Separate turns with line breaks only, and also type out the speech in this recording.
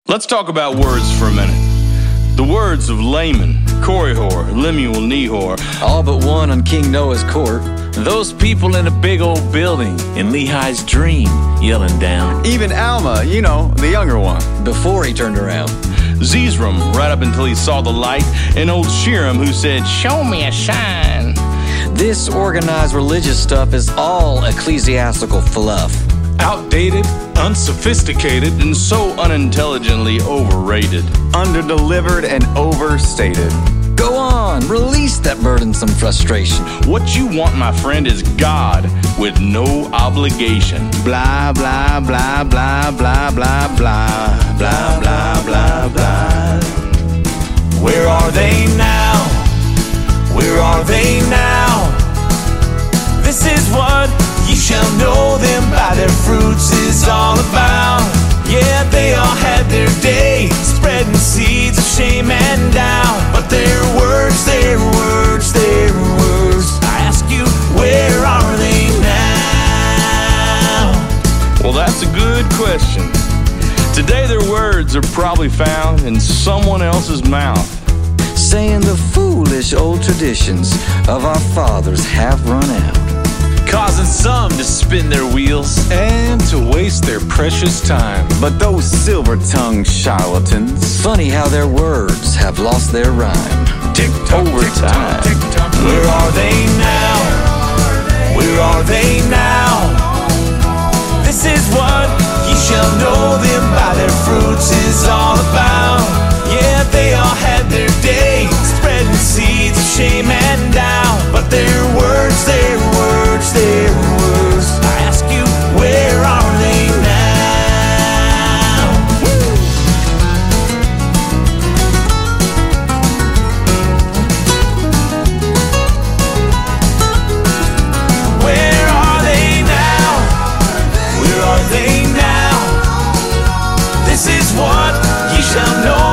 Let's talk about words for a minute. The words of Laman, Korihor, Lemuel, Nehor,
all but one on King Noah's court.
Those people in a big old building in Lehi's dream yelling down.
Even Alma, you know, the younger one.
Before he turned around.
Zeezrom, right up until he saw the light, and old Shiram, who said, "Show me a sign."
This organized religious stuff is all ecclesiastical fluff.
Outdated, unsophisticated, and so unintelligently overrated.
Underdelivered and overstated.
Go on, release that burdensome frustration.
What you want, my friend, is God with no obligation.
Blah, blah, blah, blah, blah, blah, blah, blah, blah, blah, blah.
Where are they now? Where are they now? This is what ye shall know them by their fruits is all about. Yeah, they all had their day, spreading seeds of shame and doubt. But their words, their words, their words, I ask you, where are they now?
Well, that's a good question. Today their words are probably found in someone else's mouth,
saying the foolish old traditions of our fathers have run out,
causing some to spin their wheels
and to waste their precious time.
But those silver-tongued charlatans,
funny how their words have lost their rhyme.
Tick-tock,
over
tick-tock,
time.
tick-tock.
Where are they now? Where are they now? This is what ye shall know them by their fruits is all about. Yeah, they all had their day, spreading seeds of shame and doubt. But their words, their words, their words, I ask you, where are they now? Where are they now? Where are they now? This is what ye shall know